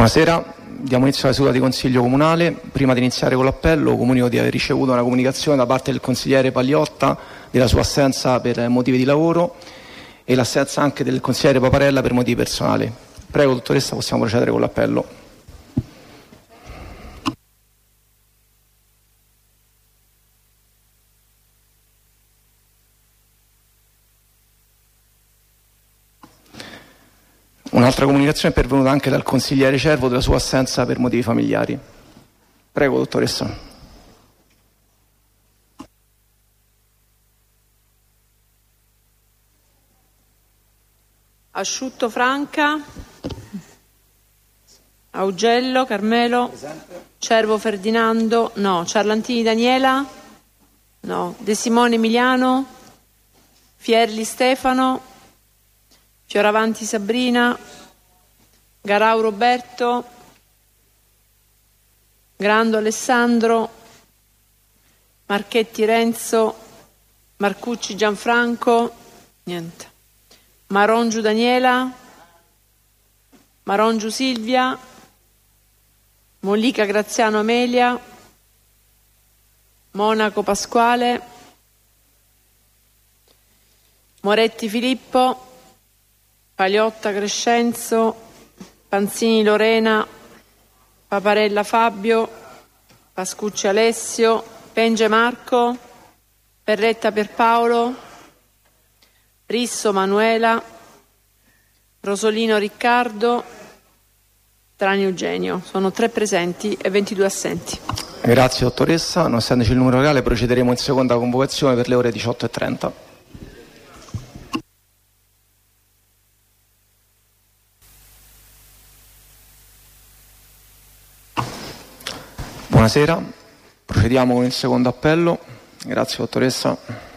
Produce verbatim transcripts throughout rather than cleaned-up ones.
Buonasera, diamo inizio alla seduta di Consiglio Comunale. Prima di iniziare con l'appello comunico di aver ricevuto una comunicazione da parte del consigliere Pagliotta della sua assenza per motivi di lavoro e l'assenza anche del consigliere Paparella per motivi personali. Prego, dottoressa, possiamo procedere con l'appello. Un'altra comunicazione è pervenuta anche dal consigliere Cervo della sua assenza per motivi familiari. Prego, dottoressa. Asciutto Franca, Augello, Carmelo, presente. Cervo Ferdinando, no. Ciarlantini Daniela, no. De Simone Emiliano, Fierli Stefano, Fioravanti Sabrina, Garau Roberto, Grando Alessandro, Marchetti Renzo, Marcucci Gianfranco, niente. Marongiu Daniela, Marongiu Silvia, Mollica Graziano Amelia, Monaco Pasquale, Moretti Filippo, Pagliotta Crescenzo, Panzini Lorena, Paparella Fabio, Pascucci Alessio, Penge Marco, Perretta Pierpaolo, Risso Manuela, Rosolino Riccardo, Trani Eugenio. Sono tre presenti e ventidue assenti. Grazie dottoressa. Non essendoci il numero legale procederemo in seconda convocazione per le ore diciotto e trenta. Buonasera, procediamo con il secondo appello. Grazie dottoressa.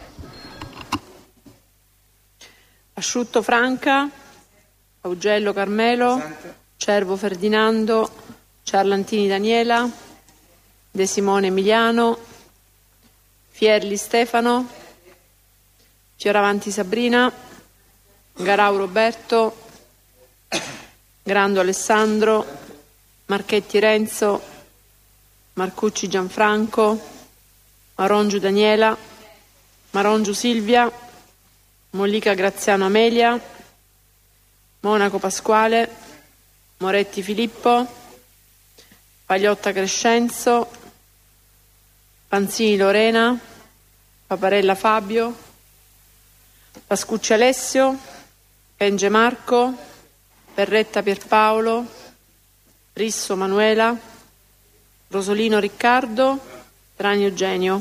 Asciutto Franca, Augello Carmelo, presente. Cervo Ferdinando, Ciarlantini Daniela, De Simone Emiliano, Fierli Stefano, Fioravanti Sabrina, Garau Roberto, Grando Alessandro, Marchetti Renzo, Marcucci Gianfranco, Marongiu Daniela, Marongiu Silvia, Mollica Graziano Amelia, Monaco Pasquale, Moretti Filippo, Pagliotta Crescenzo, Panzini Lorena, Paparella Fabio, Pascucci Alessio, Penge Marco, Perretta Pierpaolo, Risso Manuela, Rosolino Riccardo, Trani Eugenio.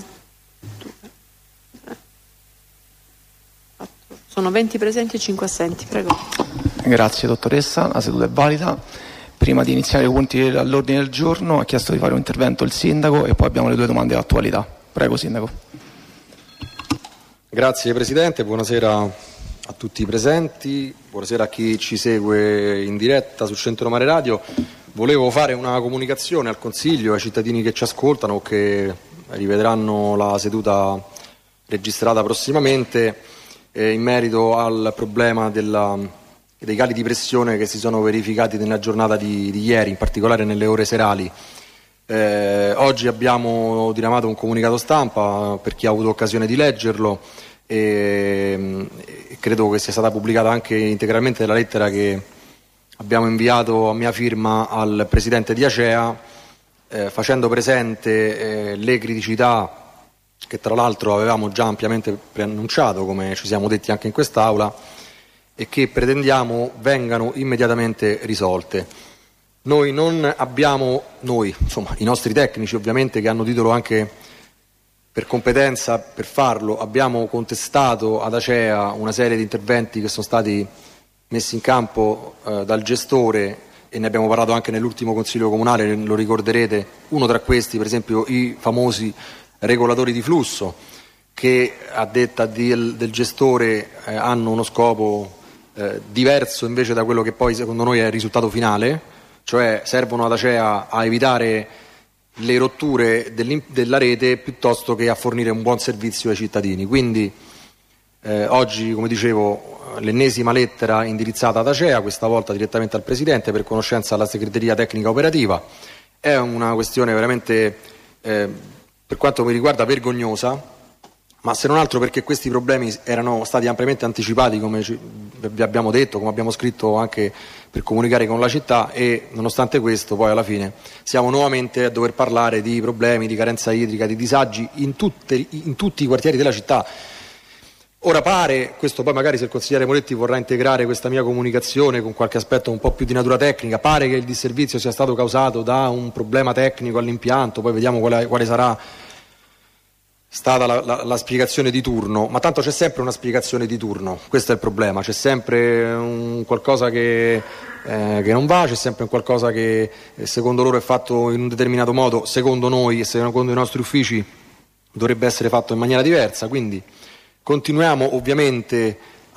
Sono venti presenti e cinque assenti. Prego. Grazie dottoressa, la seduta è valida. Prima di iniziare i punti all'ordine del giorno ha chiesto di fare un intervento il sindaco e poi abbiamo le due domande d'attualità. Prego sindaco. Grazie Presidente, buonasera a tutti i presenti, buonasera a chi ci segue in diretta sul Centro Mare Radio. Volevo fare una comunicazione al Consiglio, ai cittadini che ci ascoltano o che rivedranno la seduta registrata prossimamente eh, in merito al problema della, dei cali di pressione che si sono verificati nella giornata di, di ieri, in particolare nelle ore serali. Eh, oggi abbiamo diramato un comunicato stampa per chi ha avuto occasione di leggerlo e, e credo che sia stata pubblicata anche integralmente la lettera che abbiamo inviato a mia firma al Presidente di Acea eh, facendo presente eh, le criticità che tra l'altro avevamo già ampiamente preannunciato, come ci siamo detti anche in quest'Aula, e che pretendiamo vengano immediatamente risolte. Noi non abbiamo, noi, insomma i nostri tecnici ovviamente che hanno titolo anche per competenza per farlo, abbiamo contestato ad Acea una serie di interventi che sono stati messi in campo eh, dal gestore e ne abbiamo parlato anche nell'ultimo Consiglio Comunale, lo ricorderete, uno tra questi per esempio i famosi regolatori di flusso che a detta del, del gestore eh, hanno uno scopo eh, diverso invece da quello che poi secondo noi è il risultato finale, cioè servono ad Acea a evitare le rotture della rete piuttosto che a fornire un buon servizio ai cittadini. Quindi Eh, oggi, come dicevo, l'ennesima lettera indirizzata ad Acea, questa volta direttamente al Presidente per conoscenza alla segreteria tecnica operativa. È una questione veramente, eh, per quanto mi riguarda, vergognosa, ma se non altro perché questi problemi erano stati ampiamente anticipati, come ci, vi abbiamo detto, come abbiamo scritto anche per comunicare con la città, e nonostante questo poi alla fine siamo nuovamente a dover parlare di problemi, di carenza idrica, di disagi in, tutte, in tutti i quartieri della città. Ora pare, questo poi magari se il consigliere Moretti vorrà integrare questa mia comunicazione con qualche aspetto un po' più di natura tecnica, pare che il disservizio sia stato causato da un problema tecnico all'impianto, poi vediamo quale, quale sarà stata la, la, la spiegazione di turno, ma tanto c'è sempre una spiegazione di turno, questo è il problema, c'è sempre un qualcosa che, eh, che non va, c'è sempre un qualcosa che secondo loro è fatto in un determinato modo, secondo noi e secondo i nostri uffici dovrebbe essere fatto in maniera diversa, quindi continuiamo ovviamente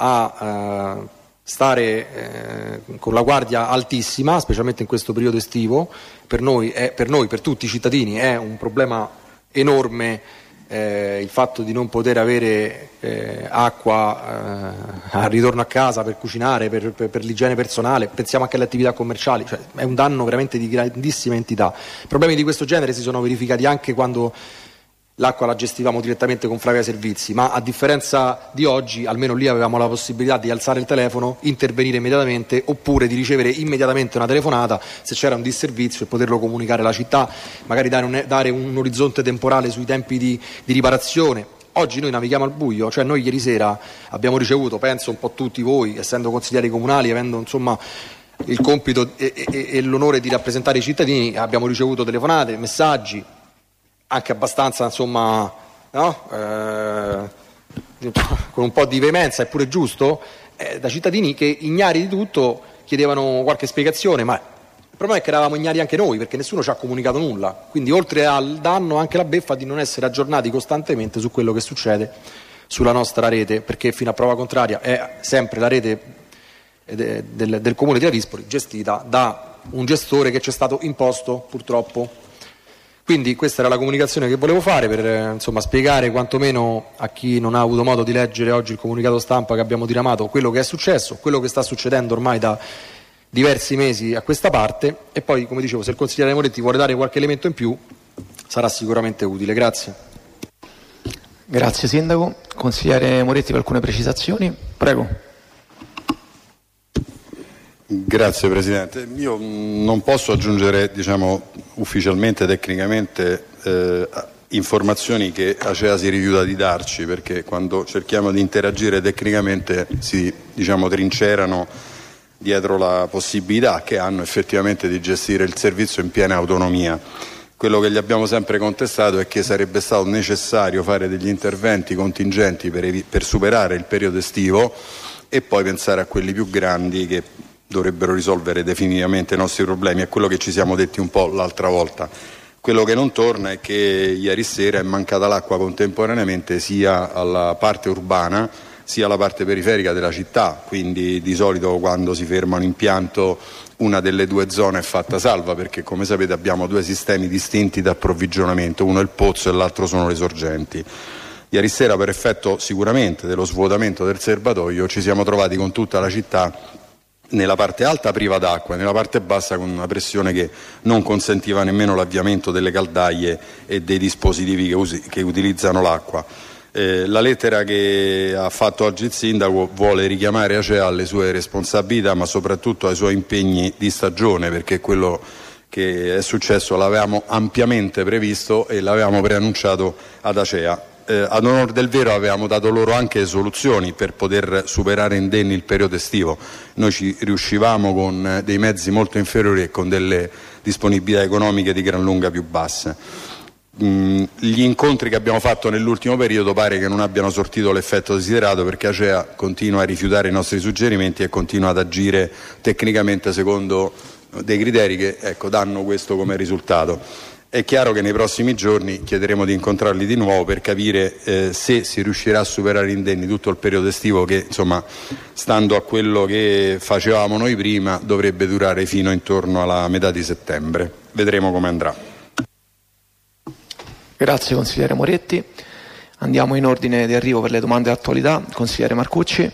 a eh, stare eh, con la guardia altissima, specialmente in questo periodo estivo. Per noi, è, per noi, per tutti i cittadini, è un problema enorme eh, il fatto di non poter avere eh, acqua eh, al ritorno a casa per cucinare, per, per, per l'igiene personale. Pensiamo anche alle attività commerciali, cioè, è un danno veramente di grandissima entità. Problemi di questo genere si sono verificati anche quando l'acqua la gestivamo direttamente con Flavia Servizi, ma a differenza di oggi, almeno lì avevamo la possibilità di alzare il telefono, intervenire immediatamente, oppure di ricevere immediatamente una telefonata se c'era un disservizio e poterlo comunicare alla città, magari dare un, dare un orizzonte temporale sui tempi di, di riparazione. Oggi noi navighiamo al buio, cioè noi ieri sera abbiamo ricevuto, penso un po' tutti voi, essendo consiglieri comunali, avendo insomma il compito e, e, e l'onore di rappresentare i cittadini, abbiamo ricevuto telefonate, messaggi, anche abbastanza, insomma, no? eh, con un po' di veemenza, è pure giusto, eh, da cittadini che, ignari di tutto, chiedevano qualche spiegazione, ma il problema è che eravamo ignari anche noi, perché nessuno ci ha comunicato nulla, quindi oltre al danno anche la beffa di non essere aggiornati costantemente su quello che succede sulla nostra rete, perché fino a prova contraria è sempre la rete del, del, del comune di Larispoli gestita da un gestore che ci è stato imposto, purtroppo. Quindi questa era la comunicazione che volevo fare per eh, insomma, spiegare quantomeno a chi non ha avuto modo di leggere oggi il comunicato stampa che abbiamo diramato quello che è successo, quello che sta succedendo ormai da diversi mesi a questa parte, e poi, come dicevo, se il consigliere Moretti vuole dare qualche elemento in più sarà sicuramente utile. Grazie. Grazie Sindaco. Consigliere Moretti per alcune precisazioni. Prego. Grazie Presidente. Io non posso aggiungere, diciamo, ufficialmente, tecnicamente, eh, informazioni che Acea si rifiuta di darci, perché quando cerchiamo di interagire tecnicamente si, diciamo, trincerano dietro la possibilità che hanno effettivamente di gestire il servizio in piena autonomia. Quello che gli abbiamo sempre contestato è che sarebbe stato necessario fare degli interventi contingenti per, evi- per superare il periodo estivo e poi pensare a quelli più grandi che dovrebbero risolvere definitivamente i nostri problemi. È quello che ci siamo detti un po' l'altra volta. Quello che non torna è che ieri sera è mancata l'acqua contemporaneamente sia alla parte urbana sia alla parte periferica della città, quindi di solito quando si ferma un impianto una delle due zone è fatta salva, perché come sapete abbiamo due sistemi distinti di approvvigionamento, uno è il pozzo e l'altro sono le sorgenti. Ieri sera, per effetto sicuramente dello svuotamento del serbatoio, ci siamo trovati con tutta la città nella parte alta priva d'acqua e nella parte bassa con una pressione che non consentiva nemmeno l'avviamento delle caldaie e dei dispositivi che, usi, che utilizzano l'acqua. Eh, la lettera che ha fatto oggi il Sindaco vuole richiamare Acea alle sue responsabilità, ma soprattutto ai suoi impegni di stagione, perché quello che è successo l'avevamo ampiamente previsto e l'avevamo preannunciato ad Acea. Eh, ad onor del vero avevamo dato loro anche soluzioni per poter superare indenni il periodo estivo. Noi ci riuscivamo con dei mezzi molto inferiori e con delle disponibilità economiche di gran lunga più basse. Mm, gli incontri che abbiamo fatto nell'ultimo periodo pare che non abbiano sortito l'effetto desiderato, perché Acea continua a rifiutare i nostri suggerimenti e continua ad agire tecnicamente secondo dei criteri che, ecco, danno questo come risultato. È chiaro che nei prossimi giorni chiederemo di incontrarli di nuovo per capire eh, se si riuscirà a superare indenni tutto il periodo estivo che, insomma, stando a quello che facevamo noi prima, dovrebbe durare fino intorno alla metà di settembre. Vedremo come andrà. Grazie consigliere Moretti. Andiamo in ordine di arrivo per le domande di attualità. Consigliere Marcucci.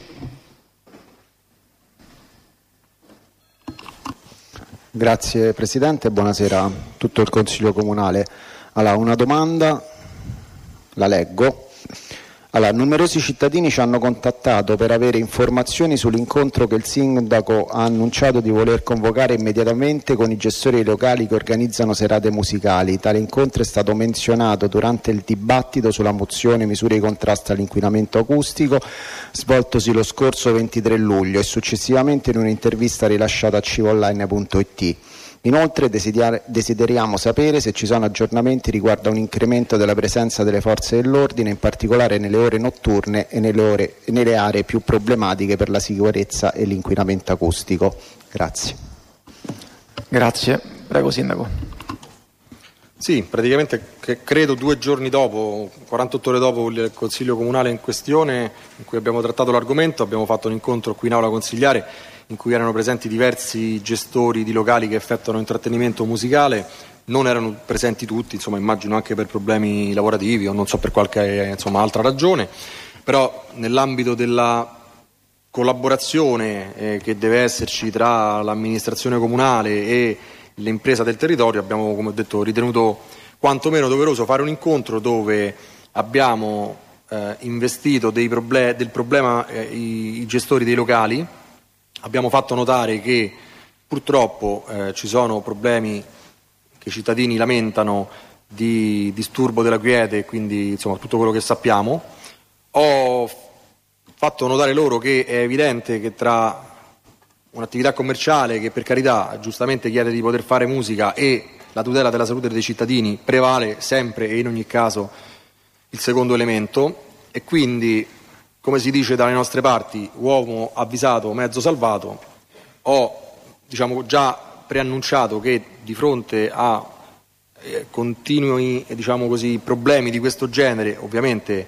Grazie Presidente, buonasera a tutto il Consiglio Comunale. Allora, una domanda, la leggo. Allora, numerosi cittadini ci hanno contattato per avere informazioni sull'incontro che il Sindaco ha annunciato di voler convocare immediatamente con i gestori locali che organizzano serate musicali. Tale incontro è stato menzionato durante il dibattito sulla mozione misure di contrasto all'inquinamento acustico svoltosi lo scorso ventitré luglio e successivamente in un'intervista rilasciata a civoonline punto it. Inoltre desideriamo sapere se ci sono aggiornamenti riguardo a un incremento della presenza delle forze dell'ordine, in particolare nelle ore notturne e nelle, ore, nelle aree più problematiche per la sicurezza e l'inquinamento acustico. Grazie. Grazie. Prego Sindaco. Sì, praticamente credo due giorni dopo, quarantotto ore dopo il Consiglio Comunale in questione, in cui abbiamo trattato l'argomento, abbiamo fatto un incontro qui in aula consigliare in cui erano presenti diversi gestori di locali che effettuano intrattenimento musicale. Non erano presenti tutti, insomma immagino anche per problemi lavorativi o non so per qualche insomma, altra ragione, però nell'ambito della collaborazione eh, che deve esserci tra l'amministrazione comunale e l'impresa del territorio abbiamo, come ho detto, ritenuto quantomeno doveroso fare un incontro dove abbiamo eh, investito dei proble- del problema eh, i, i gestori dei locali. Abbiamo fatto notare che purtroppo eh, ci sono problemi che i cittadini lamentano di disturbo della quiete, quindi insomma tutto quello che sappiamo. Ho fatto notare loro che è evidente che tra un'attività commerciale che per carità giustamente chiede di poter fare musica e la tutela della salute dei cittadini prevale sempre e in ogni caso il secondo elemento, e quindi, come si dice dalle nostre parti, uomo avvisato, mezzo salvato. Ho diciamo, già preannunciato che di fronte a eh, continui diciamo così, problemi di questo genere, ovviamente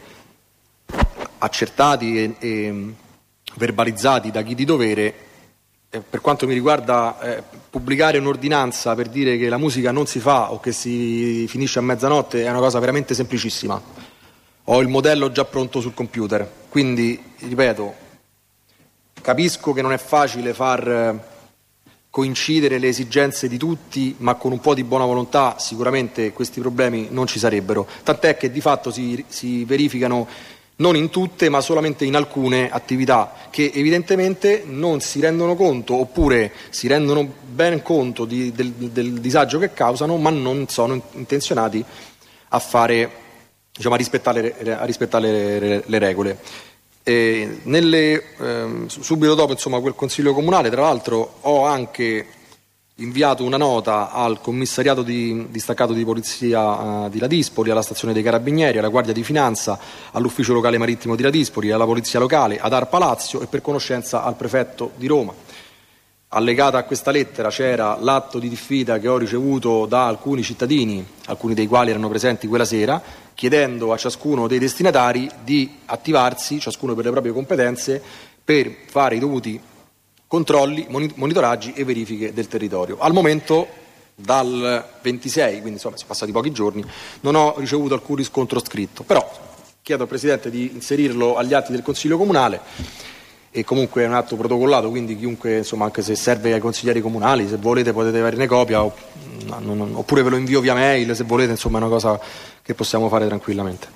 accertati e, e verbalizzati da chi di dovere, eh, per quanto mi riguarda eh, pubblicare un'ordinanza per dire che la musica non si fa o che si finisce a mezzanotte è una cosa veramente semplicissima. Ho il modello già pronto sul computer, quindi, ripeto, capisco che non è facile far coincidere le esigenze di tutti, ma con un po' di buona volontà sicuramente questi problemi non ci sarebbero, tant'è che di fatto si, si verificano non in tutte, ma solamente in alcune attività che evidentemente non si rendono conto, oppure si rendono ben conto di, del, del disagio che causano, ma non sono intenzionati a fare, diciamo, a rispettare, a rispettare le, le, le regole. E nelle, ehm, subito dopo insomma, quel Consiglio Comunale, tra l'altro, ho anche inviato una nota al commissariato di, distaccato di polizia uh, di Ladispoli, alla stazione dei Carabinieri, alla Guardia di Finanza, all'ufficio locale marittimo di Ladispoli, alla polizia locale, ad Arpa Lazio e per conoscenza al prefetto di Roma. Allegata a questa lettera c'era l'atto di diffida che ho ricevuto da alcuni cittadini, alcuni dei quali erano presenti quella sera, chiedendo a ciascuno dei destinatari di attivarsi, ciascuno per le proprie competenze, per fare i dovuti controlli, monitoraggi e verifiche del territorio. Al momento, dal ventisei, quindi insomma sono passati pochi giorni, non ho ricevuto alcun riscontro scritto, però chiedo al Presidente di inserirlo agli atti del Consiglio Comunale, e comunque è un atto protocollato, quindi chiunque, insomma, anche se serve ai consiglieri comunali, se volete potete averne copia, oppure ve lo invio via mail, se volete, insomma è una cosa che possiamo fare tranquillamente.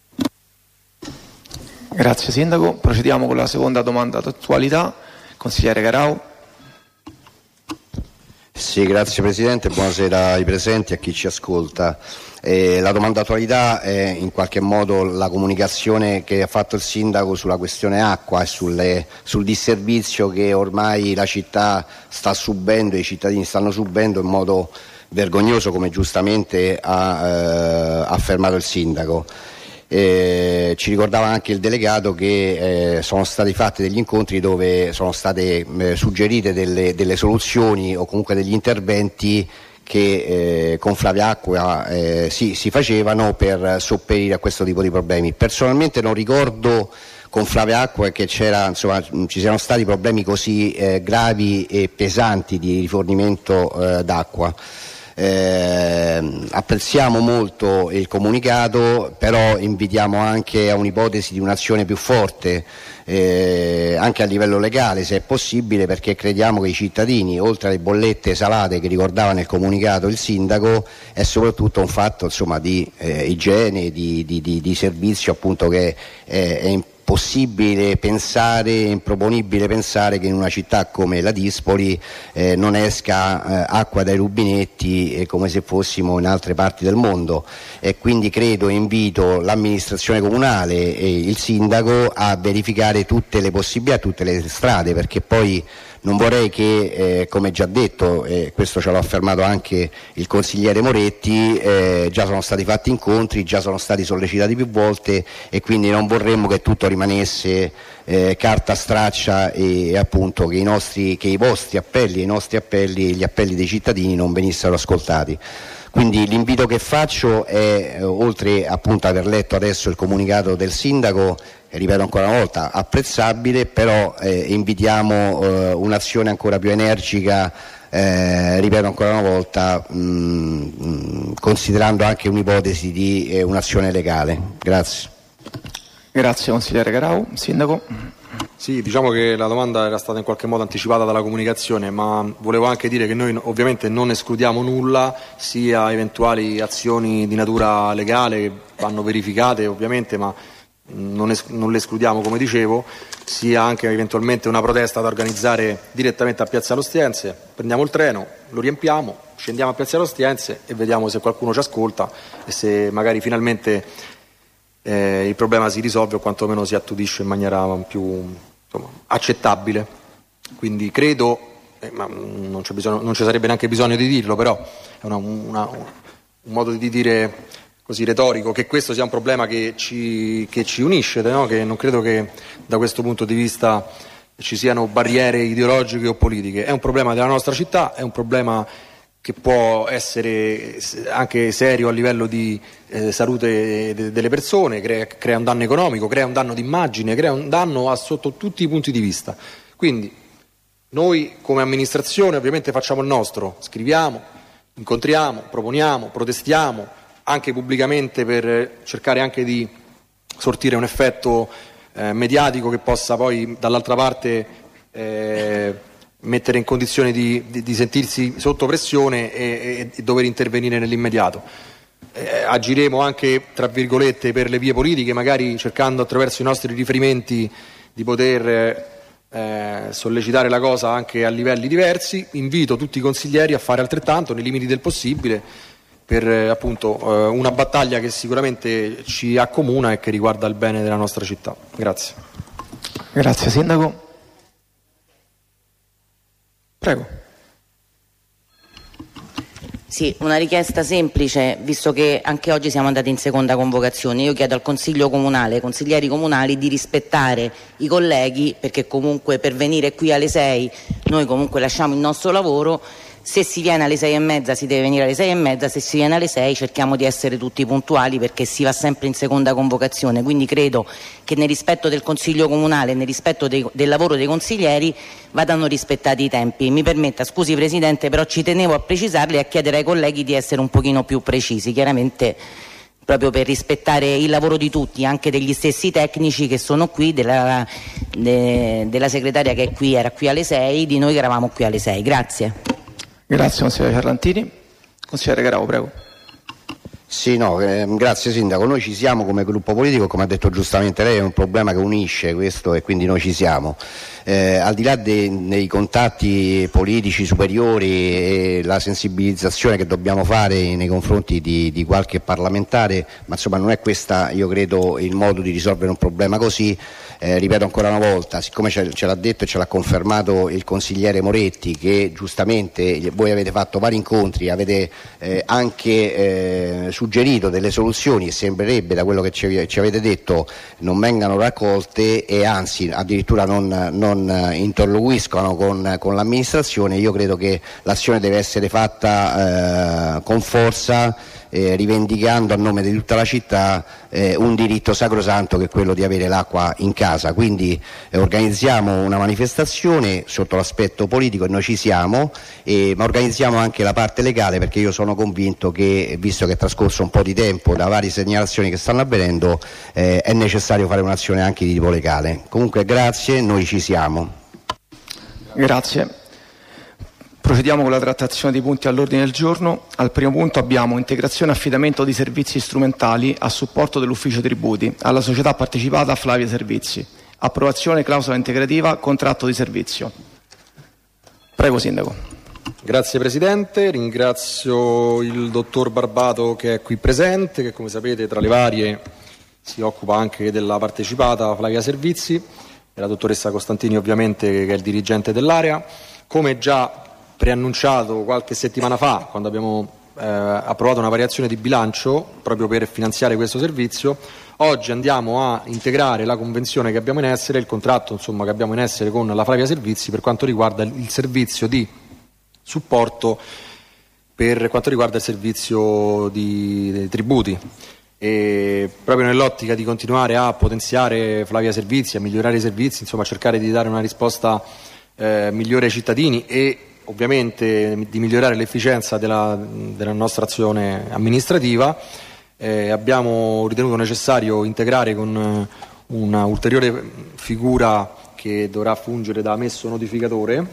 Grazie Sindaco, procediamo con la seconda domanda d'attualità. Consigliere Garau. Sì, grazie Presidente, buonasera ai presenti e a chi ci ascolta. Eh, la domanda d'attualità è in qualche modo la comunicazione che ha fatto il Sindaco sulla questione acqua e sulle, sul disservizio che ormai la città sta subendo, i cittadini stanno subendo in modo vergognoso, come giustamente ha eh, affermato il Sindaco. Eh, ci ricordava anche il delegato che eh, sono stati fatti degli incontri dove sono state eh, suggerite delle, delle soluzioni o comunque degli interventi che eh, con Flavia Acqua eh, si, si facevano per sopperire a questo tipo di problemi. Personalmente non ricordo con Flavia Acqua che c'era, insomma, ci siano stati problemi così eh, gravi e pesanti di rifornimento eh, d'acqua. Eh, apprezziamo molto il comunicato, però invitiamo anche a un'ipotesi di un'azione più forte, eh, anche a livello legale se è possibile, perché crediamo che i cittadini, oltre alle bollette salate che ricordava nel comunicato il sindaco, è soprattutto un fatto insomma di eh, igiene, di, di, di, di servizio, appunto, che è, è possibile pensare, improponibile pensare che in una città come la Dispoli eh, non esca eh, acqua dai rubinetti eh, come se fossimo in altre parti del mondo, e quindi credo e invito l'amministrazione comunale e il sindaco a verificare tutte le possibilità, tutte le strade, perché poi non vorrei che, eh, come già detto, eh, questo ce l'ha affermato anche il consigliere Moretti, eh, già sono stati fatti incontri, già sono stati sollecitati più volte, e quindi non vorremmo che tutto rimanesse eh, carta straccia e, e appunto che i nostri, che i vostri appelli, i nostri appelli, gli appelli dei cittadini non venissero ascoltati. Quindi l'invito che faccio è, eh, oltre appunto aver letto adesso il comunicato del sindaco, ripeto ancora una volta, apprezzabile, però eh, invitiamo eh, un'azione ancora più energica, eh, ripeto ancora una volta, mh, considerando anche un'ipotesi di eh, un'azione legale. Grazie. Grazie consigliere Garau. Sindaco. Sì, diciamo che la domanda era stata in qualche modo anticipata dalla comunicazione, ma volevo anche dire che noi ovviamente non escludiamo nulla, sia eventuali azioni di natura legale che vanno verificate ovviamente, ma non, es- non le escludiamo, come dicevo, sia anche eventualmente una protesta da organizzare direttamente a Piazza Ostiense. Prendiamo il treno, lo riempiamo, scendiamo a Piazza Ostiense e vediamo se qualcuno ci ascolta e se magari finalmente eh, il problema si risolve o quantomeno si attudisce in maniera più, insomma, accettabile. Quindi credo, eh, ma non c'è bisogno, non ci sarebbe neanche bisogno di dirlo, però è una, una, un modo di dire così retorico, che questo sia un problema che ci, che ci unisce, no? Che non credo che da questo punto di vista ci siano barriere ideologiche o politiche. È un problema della nostra città, è un problema che può essere anche serio a livello di eh, salute de- delle persone, crea, crea un danno economico, crea un danno d'immagine, crea un danno a, sotto tutti i punti di vista. Quindi noi come amministrazione ovviamente facciamo il nostro, scriviamo, incontriamo, proponiamo, protestiamo anche pubblicamente per cercare anche di sortire un effetto eh, mediatico che possa poi dall'altra parte eh, mettere in condizione di, di, di sentirsi sotto pressione e, e, e dover intervenire nell'immediato. Eh, agiremo anche, tra virgolette, per le vie politiche, magari cercando attraverso i nostri riferimenti di poter eh, sollecitare la cosa anche a livelli diversi. Invito tutti i consiglieri a fare altrettanto nei limiti del possibile per eh, appunto eh, una battaglia che sicuramente ci accomuna e che riguarda il bene della nostra città. Grazie. Grazie Sindaco. Prego. Sì, una richiesta semplice, visto che anche oggi siamo andati in seconda convocazione. Io chiedo al Consiglio Comunale, ai consiglieri comunali, di rispettare i colleghi, perché comunque per venire qui alle sei noi comunque lasciamo il nostro lavoro. Se si viene alle sei e mezza si deve venire alle sei e mezza, se si viene alle sei cerchiamo di essere tutti puntuali, perché si va sempre in seconda convocazione. Quindi credo che nel rispetto del Consiglio Comunale, nel rispetto dei, del lavoro dei consiglieri, vadano rispettati i tempi. Mi permetta, scusi Presidente, però ci tenevo a precisarle e a chiedere ai colleghi di essere un pochino più precisi, chiaramente proprio per rispettare il lavoro di tutti, anche degli stessi tecnici che sono qui, della, de, della segretaria che è qui, era qui alle sei, di noi che eravamo qui alle sei. Grazie. Grazie consigliere Ferrantini. Consigliere Garau, prego. Sì, no, eh, grazie Sindaco. Noi ci siamo come gruppo politico, come ha detto giustamente lei, è un problema che unisce questo e quindi noi ci siamo. Eh, al di là de, dei contatti politici superiori e la sensibilizzazione che dobbiamo fare nei confronti di, di qualche parlamentare, ma insomma non è questa, io credo, il modo di risolvere un problema così. Eh, ripeto ancora una volta, siccome ce, ce l'ha detto e ce l'ha confermato il consigliere Moretti, che giustamente voi avete fatto vari incontri, avete eh, anche eh, suggerito delle soluzioni e sembrerebbe da quello che ci, ci avete detto non vengano raccolte e anzi addirittura non, non interloquiscono con, con l'amministrazione. Io credo che l'azione deve essere fatta eh, con forza eh, rivendicando a nome di tutta la città eh, un diritto sacrosanto che è quello di avere l'acqua in casa. Quindi eh, organizziamo una manifestazione sotto l'aspetto politico e noi ci siamo, eh, ma organizziamo anche la parte legale, perché io sono convinto che, visto che è trascorso un po' di tempo da varie segnalazioni che stanno avvenendo, eh, è necessario fare un'azione anche di tipo legale. Comunque grazie, noi ci siamo. Grazie. Procediamo con la trattazione dei punti all'ordine del giorno. Al primo punto abbiamo integrazione e affidamento di servizi strumentali a supporto dell'ufficio tributi alla società partecipata Flavia Servizi. Approvazione clausola integrativa contratto di servizio. Prego Sindaco. Grazie Presidente, ringrazio il dottor Barbato che è qui presente, che come sapete tra le varie si occupa anche della partecipata Flavia Servizi, e la dottoressa Costantini ovviamente che è il dirigente dell'area. Come già preannunciato qualche settimana fa, quando abbiamo eh, approvato una variazione di bilancio proprio per finanziare questo servizio, oggi andiamo a integrare la convenzione che abbiamo in essere, il contratto insomma che abbiamo in essere con la Flavia Servizi per quanto riguarda il servizio di supporto, per quanto riguarda il servizio di, dei tributi, e proprio nell'ottica di continuare a potenziare Flavia Servizi, a migliorare i servizi, insomma a cercare di dare una risposta eh, migliore ai cittadini e ovviamente di migliorare l'efficienza della, della nostra azione amministrativa, eh, abbiamo ritenuto necessario integrare con una ulteriore figura che dovrà fungere da messo notificatore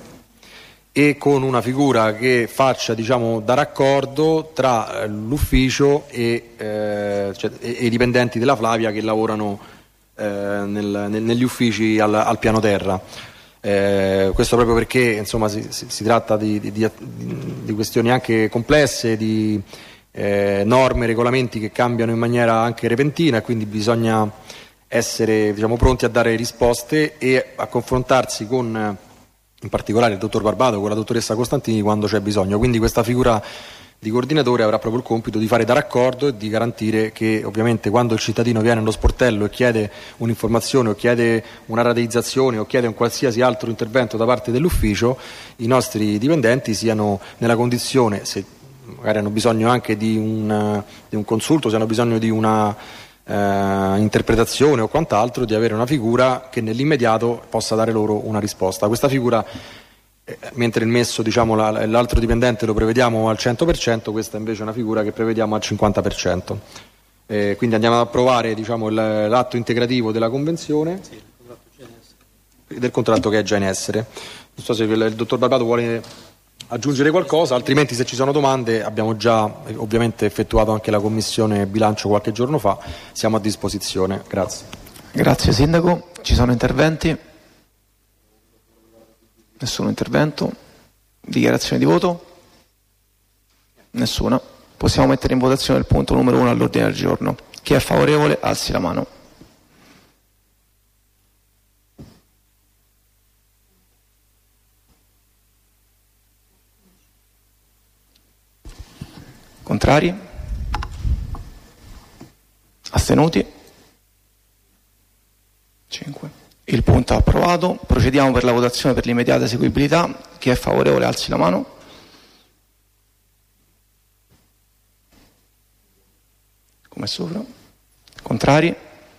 e con una figura che faccia diciamo da raccordo tra l'ufficio e, eh, cioè, e, e i dipendenti della Flavia che lavorano eh, nel, nel, negli uffici al, al piano terra. Eh, questo proprio perché insomma si, si, si tratta di, di, di, di questioni anche complesse, di eh, norme, regolamenti che cambiano in maniera anche repentina, e quindi bisogna essere diciamo, pronti a dare risposte e a confrontarsi con in particolare il dottor Barbato, con la dottoressa Costantini quando c'è bisogno. Quindi questa figura di coordinatore avrà proprio il compito di fare da raccordo e di garantire che ovviamente quando il cittadino viene allo sportello e chiede un'informazione o chiede una rateizzazione o chiede un qualsiasi altro intervento da parte dell'ufficio, i nostri dipendenti siano nella condizione, se magari hanno bisogno anche di un, di un consulto, se hanno bisogno di una eh, interpretazione o quant'altro, di avere una figura che nell'immediato possa dare loro una risposta. Questa figura mentre il messo diciamo, l'altro dipendente lo prevediamo al cento per cento, questa invece è una figura che prevediamo al cinquanta per cento. Eh, quindi andiamo ad approvare diciamo, il, l'atto integrativo della convenzione, sì, del contratto che è già in essere. Non so se il, il dottor Barbato vuole aggiungere qualcosa, altrimenti se ci sono domande abbiamo già ovviamente effettuato anche la commissione bilancio qualche giorno fa, siamo a disposizione. Grazie. Grazie Sindaco, ci sono interventi? Nessun intervento? Dichiarazione di voto? Nessuna. Possiamo mettere in votazione il punto numero uno all'ordine del giorno. Chi è favorevole alzi la mano. Contrari? Astenuti? cinque. Il punto è approvato. Procediamo per la votazione per l'immediata eseguibilità. Chi è favorevole alzi la mano. Come sopra. Contrari?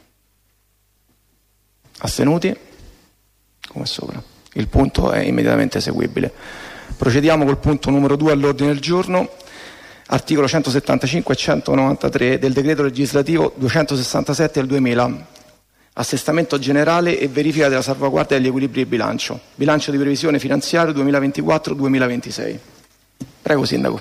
Astenuti? Come sopra. Il punto è immediatamente eseguibile. Procediamo col punto numero due all'ordine del giorno. Articolo centosettantacinque e centonovantatré del decreto legislativo duecentosessantasette del duemila. Assestamento generale e verifica della salvaguardia degli equilibri di bilancio. Bilancio di previsione finanziario duemilaventiquattro duemilaventisei. Prego Sindaco.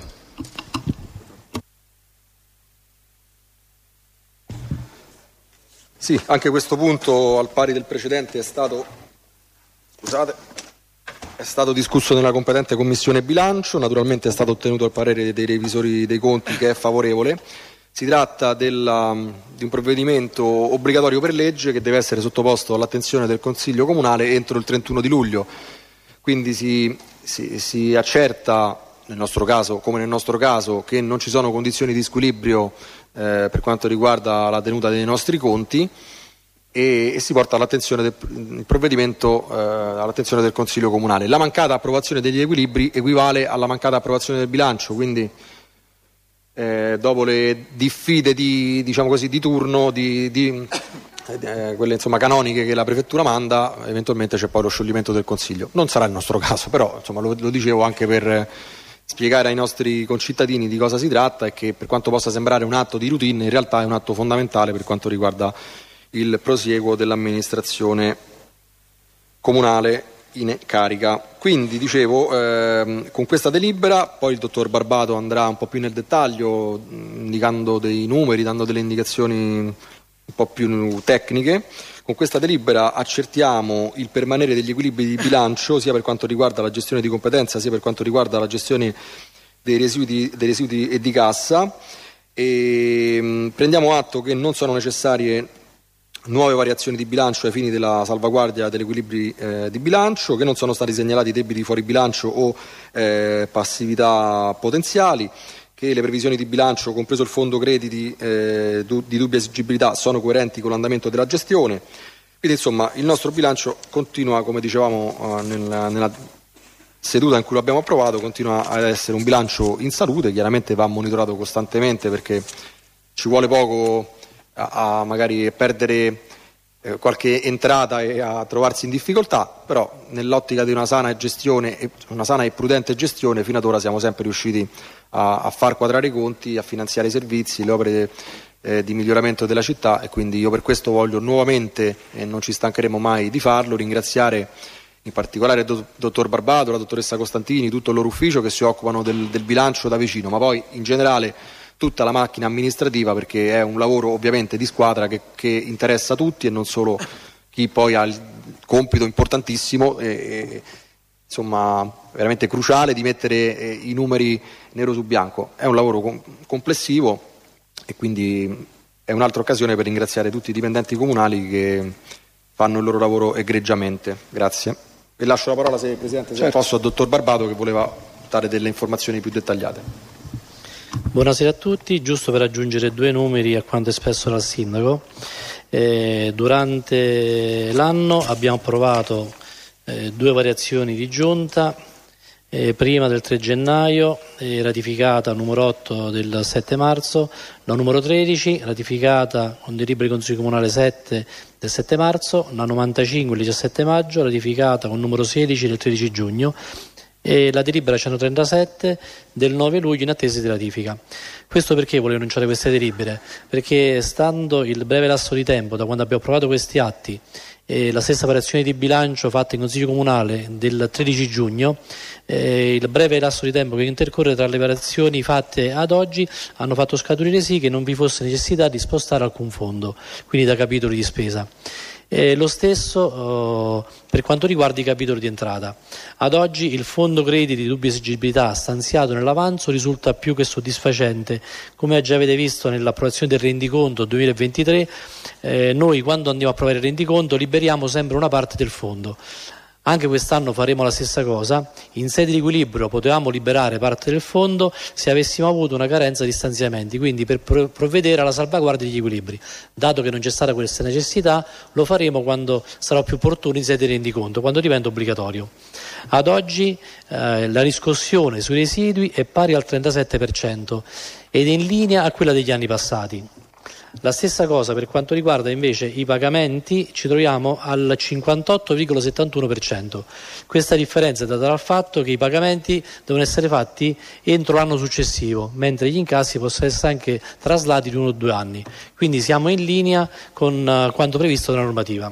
Sì, anche questo punto, al pari del precedente, è stato, scusate, è stato discusso nella competente Commissione Bilancio. Naturalmente è stato ottenuto il parere dei revisori dei conti che è favorevole. Si tratta della, di un provvedimento obbligatorio per legge che deve essere sottoposto all'attenzione del Consiglio Comunale entro il trentuno di luglio. Quindi si, si, si accerta, nel nostro caso, come nel nostro caso, che non ci sono condizioni di squilibrio eh, per quanto riguarda la tenuta dei nostri conti e, e si porta all'attenzione del il provvedimento eh, all'attenzione del Consiglio Comunale. La mancata approvazione degli equilibri equivale alla mancata approvazione del bilancio, quindi eh, dopo le diffide di, diciamo così, di turno, di, di, eh, quelle insomma canoniche che la prefettura manda, eventualmente c'è poi lo scioglimento del Consiglio. Non sarà il nostro caso, però insomma, lo, lo dicevo anche per spiegare ai nostri concittadini di cosa si tratta e che per quanto possa sembrare un atto di routine, in realtà è un atto fondamentale per quanto riguarda il prosieguo dell'amministrazione comunale in carica. Quindi dicevo, ehm, con questa delibera poi il dottor Barbato andrà un po' più nel dettaglio, indicando dei numeri, dando delle indicazioni un po' più tecniche. Con questa delibera accertiamo il permanere degli equilibri di bilancio sia per quanto riguarda la gestione di competenza sia per quanto riguarda la gestione dei residui, dei residui e di cassa, e mh, prendiamo atto che non sono necessarie nuove variazioni di bilancio ai fini della salvaguardia degli equilibri eh, di bilancio, che non sono stati segnalati debiti fuori bilancio o eh, passività potenziali, che le previsioni di bilancio, compreso il fondo crediti eh, du- di dubbia esigibilità, sono coerenti con l'andamento della gestione. Quindi insomma il nostro bilancio continua, come dicevamo eh, nella, nella seduta in cui lo abbiamo approvato, continua ad essere un bilancio in salute. Chiaramente va monitorato costantemente, perché ci vuole poco a, a magari perdere eh, qualche entrata e a trovarsi in difficoltà, però nell'ottica di una sana gestione e una sana e prudente gestione fino ad ora siamo sempre riusciti a, a far quadrare i conti, a finanziare i servizi, le opere eh, di miglioramento della città, e quindi io per questo voglio nuovamente, e non ci stancheremo mai di farlo, ringraziare in particolare il do- dottor Barbato, la dottoressa Costantini, tutto il loro ufficio che si occupano del, del bilancio da vicino, ma poi in generale tutta la macchina amministrativa, perché è un lavoro ovviamente di squadra che, che interessa tutti e non solo chi poi ha il compito importantissimo e, e insomma veramente cruciale di mettere eh, i numeri nero su bianco. È un lavoro com- complessivo e quindi è un'altra occasione per ringraziare tutti i dipendenti comunali che fanno il loro lavoro egregiamente. Grazie. E lascio la parola, se Presidente, se certo. posso, al dottor Barbato, che voleva dare delle informazioni più dettagliate. Buonasera a tutti, giusto per aggiungere due numeri a quanto espresso dal Sindaco. Eh, durante l'anno abbiamo approvato eh, due variazioni di giunta, eh, prima del tre gennaio, eh, ratificata numero otto del sette marzo, la numero tredici, ratificata con delibera di Consiglio Comunale sette del sette marzo, la novantacinque il diciassette maggio, ratificata con numero sedici del tredici giugno, e la delibera centotrentasette del nove luglio in attesa di ratifica. Questo perché volevo annunciare queste delibere? Perché stando il breve lasso di tempo da quando abbiamo approvato questi atti e la stessa variazione di bilancio fatta in Consiglio Comunale del tredici giugno, eh, il breve lasso di tempo che intercorre tra le variazioni fatte ad oggi hanno fatto scaturire sì che non vi fosse necessità di spostare alcun fondo, quindi da capitoli di spesa. Eh, lo stesso eh, per quanto riguarda i capitoli di entrata. Ad oggi il fondo crediti di dubbia esigibilità stanziato nell'avanzo risulta più che soddisfacente. Come già avete visto nell'approvazione del rendiconto duemilaventitré, eh, noi quando andiamo a approvare il rendiconto liberiamo sempre una parte del fondo. Anche quest'anno faremo la stessa cosa. In sede di equilibrio potevamo liberare parte del fondo se avessimo avuto una carenza di stanziamenti, quindi per provvedere alla salvaguardia degli equilibri. Dato che non c'è stata questa necessità, lo faremo quando sarà più opportuno in sede di rendiconto, quando diventa obbligatorio. Ad oggi eh, la riscossione sui residui è pari al trentasette per cento ed è in linea a quella degli anni passati. La stessa cosa per quanto riguarda invece i pagamenti, ci troviamo al cinquantotto virgola settantuno per cento. Questa differenza è data dal fatto che i pagamenti devono essere fatti entro l'anno successivo, mentre gli incassi possono essere anche traslati di uno o due anni. Quindi siamo in linea con uh, quanto previsto dalla normativa.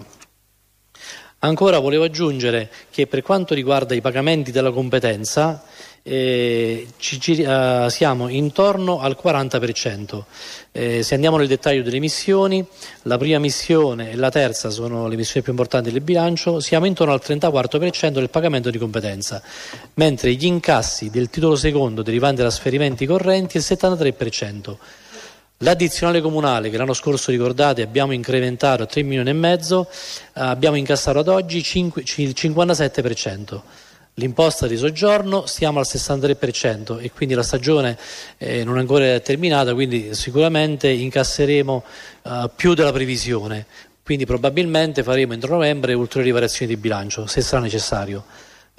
Ancora volevo aggiungere che per quanto riguarda i pagamenti della competenza, Eh, ci, ci, uh, siamo intorno al quaranta per cento. Eh, se andiamo nel dettaglio delle missioni, la prima missione e la terza sono le missioni più importanti del bilancio, siamo intorno al trentaquattro per cento del pagamento di competenza, mentre gli incassi del titolo secondo derivanti da trasferimenti correnti è il settantatré per cento. L'addizionale comunale che l'anno scorso, ricordate, abbiamo incrementato a tre milioni e mezzo, eh, abbiamo incassato ad oggi il cinquantasette per cento. L'imposta di soggiorno stiamo al sessantatré per cento e quindi la stagione eh, non è ancora terminata, quindi sicuramente incasseremo eh, più della previsione, quindi probabilmente faremo entro novembre ulteriori variazioni di bilancio se sarà necessario.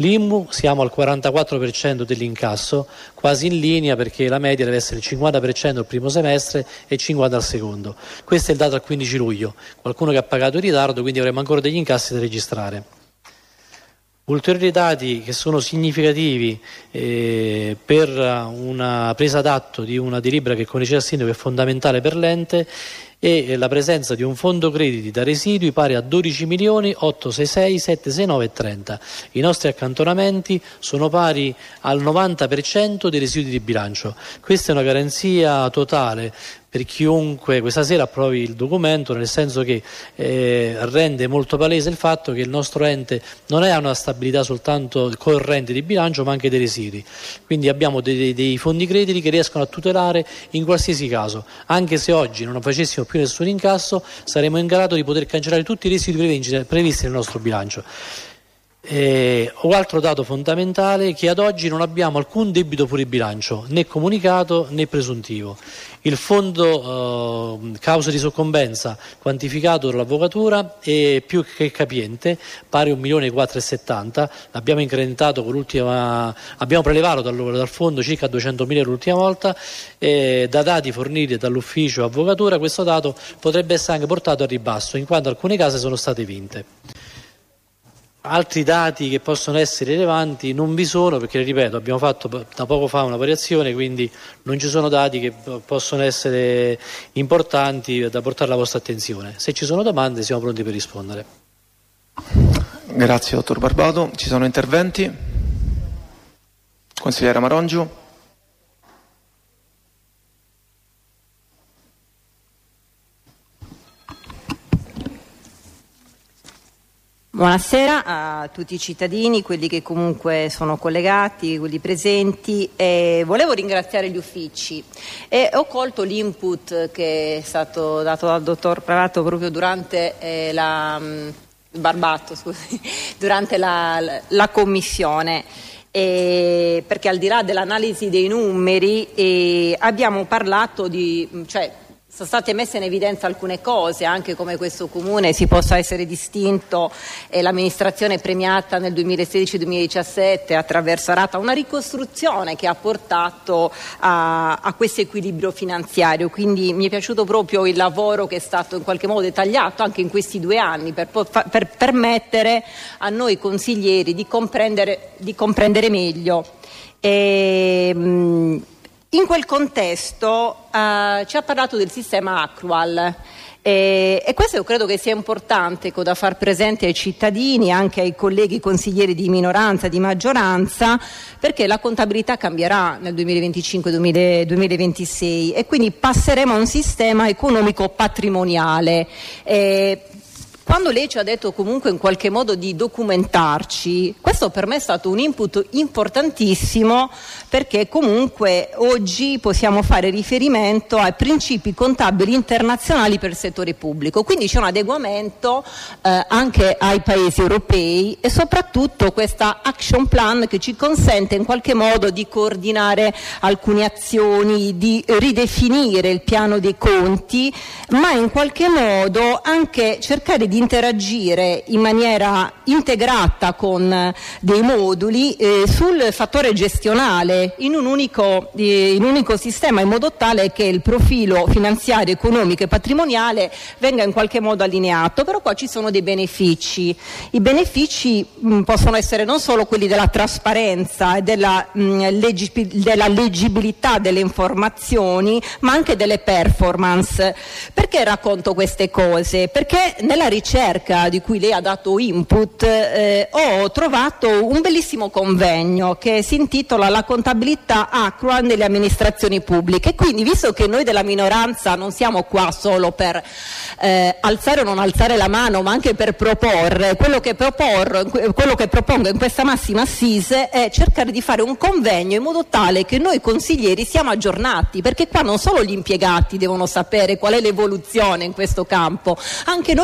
L'I M U siamo al quarantaquattro per cento dell'incasso, quasi in linea, perché la media deve essere il cinquanta per cento al primo semestre e il cinquanta per cento al secondo. Questo è il dato al quindici luglio, qualcuno che ha pagato in ritardo, quindi avremo ancora degli incassi da registrare. Ulteriori dati che sono significativi eh, per una presa d'atto di una delibera che, come diceva il sindaco, è fondamentale per l'ente, e la presenza di un fondo crediti da residui pari a dodici milioni ottocentosessantasei settecentosessantanove e trenta. I nostri accantonamenti sono pari al novanta per cento dei residui di bilancio. Questa è una garanzia totale per chiunque questa sera approvi il documento, nel senso che eh, rende molto palese il fatto che il nostro ente non ha una stabilità soltanto corrente di bilancio, ma anche dei residui. Quindi abbiamo dei, dei fondi crediti che riescono a tutelare in qualsiasi caso. Anche se oggi non facessimo più nessun incasso, saremo in grado di poter cancellare tutti i residui previsti nel nostro bilancio. Eh, o altro dato fondamentale, che ad oggi non abbiamo alcun debito fuori bilancio, né comunicato né presuntivo. Il fondo eh, causa di soccombenza quantificato dall'avvocatura è più che capiente, pari a un milione quattrocentosettanta. L'abbiamo incrementato con l'ultima, abbiamo prelevato dal, dal fondo circa duecentomila euro l'ultima volta. Eh, da dati forniti dall'ufficio avvocatura, questo dato potrebbe essere anche portato a ribasso, in quanto alcune case sono state vinte. Altri dati che possono essere rilevanti non vi sono, perché, ripeto, abbiamo fatto da poco fa una variazione, quindi non ci sono dati che possono essere importanti da portare alla vostra attenzione. Se ci sono domande siamo pronti per rispondere. Grazie dottor Barbato. Ci sono interventi? Consigliere Marongio. Buonasera a tutti i cittadini, quelli che comunque sono collegati, quelli presenti. E volevo ringraziare gli uffici e ho colto l'input che è stato dato dal dottor Barbato proprio durante eh, la, Barbato, scusi, durante la, la commissione. Eh, perché al di là dell'analisi dei numeri eh, abbiamo parlato di, cioè, sono state messe in evidenza alcune cose, anche come questo comune si possa essere distinto e l'amministrazione premiata nel duemilasedici duemiladiciassette attraverso Arata, una ricostruzione che ha portato a, a questo equilibrio finanziario. Quindi mi è piaciuto proprio il lavoro che è stato in qualche modo dettagliato anche in questi due anni per, per permettere a noi consiglieri di comprendere, di comprendere meglio. E, mh, In quel contesto uh, ci ha parlato del sistema Accrual e, e questo io credo che sia importante, ecco, da far presente ai cittadini, anche ai colleghi consiglieri di minoranza, di maggioranza, perché la contabilità cambierà nel duemilaventicinque duemilaventisei e quindi passeremo a un sistema economico patrimoniale. E, quando lei ci ha detto comunque in qualche modo di documentarci, questo per me è stato un input importantissimo, perché comunque oggi possiamo fare riferimento ai principi contabili internazionali per il settore pubblico, quindi c'è un adeguamento eh, anche ai paesi europei e soprattutto questa action plan che ci consente in qualche modo di coordinare alcune azioni, di ridefinire il piano dei conti, ma in qualche modo anche cercare di interagire in maniera integrata con dei moduli eh, sul fattore gestionale in un unico, eh, in un unico sistema, in modo tale che il profilo finanziario, economico e patrimoniale venga in qualche modo allineato. Però qua ci sono dei benefici. I benefici mh, possono essere non solo quelli della trasparenza e della, mh, leggi- della leggibilità delle informazioni, ma anche delle performance. Perché racconto queste cose? Perché nella ricerca di cui lei ha dato input eh, ho trovato un bellissimo convegno che si intitola La contabilità Accrual nelle amministrazioni pubbliche. Quindi, visto che noi della minoranza non siamo qua solo per eh, alzare o non alzare la mano, ma anche per proporre, quello che, proporro, quello che propongo in questa massima assise è cercare di fare un convegno in modo tale che noi consiglieri siamo aggiornati, perché qua non solo gli impiegati devono sapere qual è l'evoluzione in questo campo, anche noi dovremo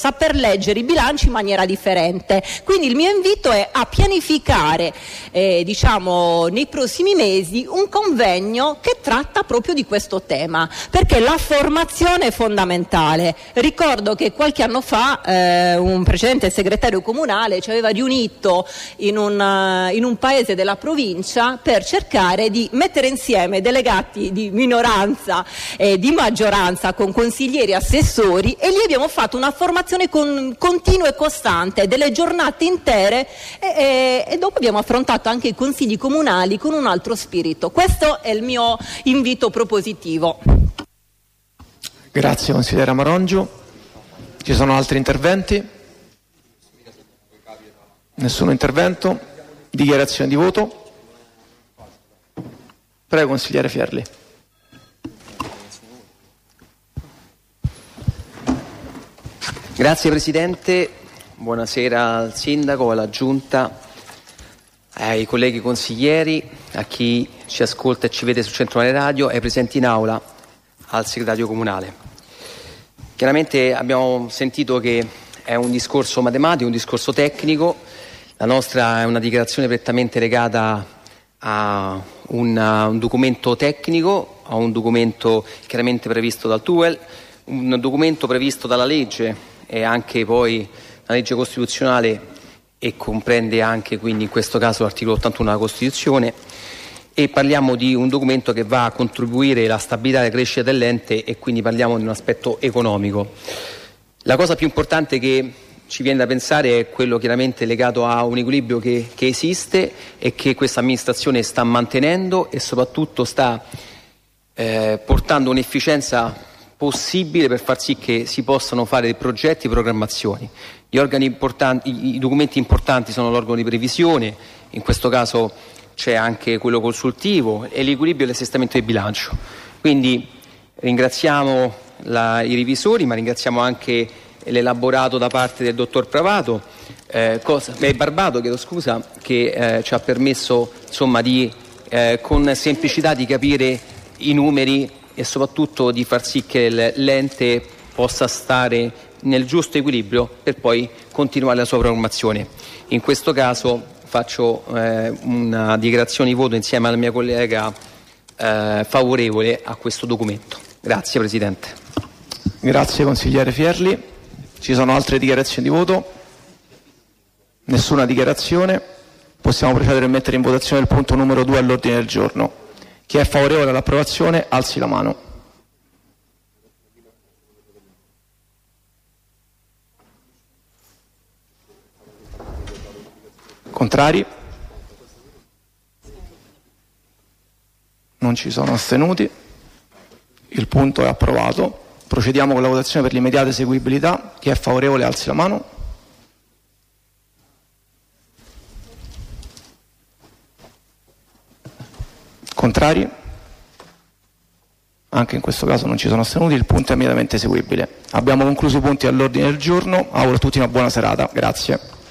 saper leggere i bilanci in maniera differente. Quindi il mio invito è a pianificare eh, diciamo nei prossimi mesi un convegno che tratta proprio di questo tema, perché la formazione è fondamentale. Ricordo che qualche anno fa eh, un precedente segretario comunale ci aveva riunito in un, uh, in un paese della provincia per cercare di mettere insieme delegati di minoranza e di maggioranza con consiglieri assessori, e lì abbiamo fatto una formazione con, continua e costante, delle giornate intere, e, e, e dopo abbiamo affrontato anche i consigli comunali con un altro spirito. Questo è il mio invito propositivo. Grazie consigliera Marongio. Ci sono altri interventi? Nessuno intervento? Dichiarazione di voto? Prego consigliere Fierli. Grazie Presidente, buonasera al Sindaco, alla Giunta, ai colleghi consiglieri, a chi ci ascolta e ci vede sul Centro Mare Radio, ai presenti in aula, al segretario comunale. Chiaramente abbiamo sentito che è un discorso matematico, un discorso tecnico, la nostra è una dichiarazione prettamente legata a un, a un documento tecnico, a un documento chiaramente previsto dal T U E L, un documento previsto dalla legge e anche poi la legge costituzionale, e comprende anche quindi in questo caso l'articolo ottantuno della Costituzione, e parliamo di un documento che va a contribuire alla stabilità e alla crescita dell'ente, e quindi parliamo di un aspetto economico. La cosa più importante che ci viene da pensare è quello chiaramente legato a un equilibrio che, che esiste e che questa amministrazione sta mantenendo, e soprattutto sta eh, portando un'efficienza possibile per far sì che si possano fare dei progetti e programmazioni. Gli organi importanti, i, i documenti importanti sono l'organo di previsione, in questo caso c'è anche quello consultivo, e l'equilibrio e l'assestamento del bilancio. Quindi ringraziamo la, i revisori, ma ringraziamo anche l'elaborato da parte del dottor Pravato, eh, cosa, eh, Barbato, chiedo scusa, che eh, ci ha permesso insomma di eh, con semplicità di capire i numeri e soprattutto di far sì che l'ente possa stare nel giusto equilibrio per poi continuare la sua programmazione. In questo caso faccio eh, una dichiarazione di voto insieme alla mia collega eh, favorevole a questo documento. Grazie Presidente. Grazie consigliere Fierli. Ci sono altre dichiarazioni di voto? Nessuna dichiarazione. Possiamo procedere a mettere in votazione il punto numero due all'ordine del giorno. Chi è favorevole all'approvazione alzi la mano. Contrari? Non ci sono astenuti. Il punto è approvato. Procediamo con la votazione per l'immediata eseguibilità. Chi è favorevole alzi la mano. Contrari? Anche in questo caso non ci sono astenuti, il punto è immediatamente eseguibile. Abbiamo concluso i punti all'ordine del giorno, auguro a tutti una buona serata, grazie.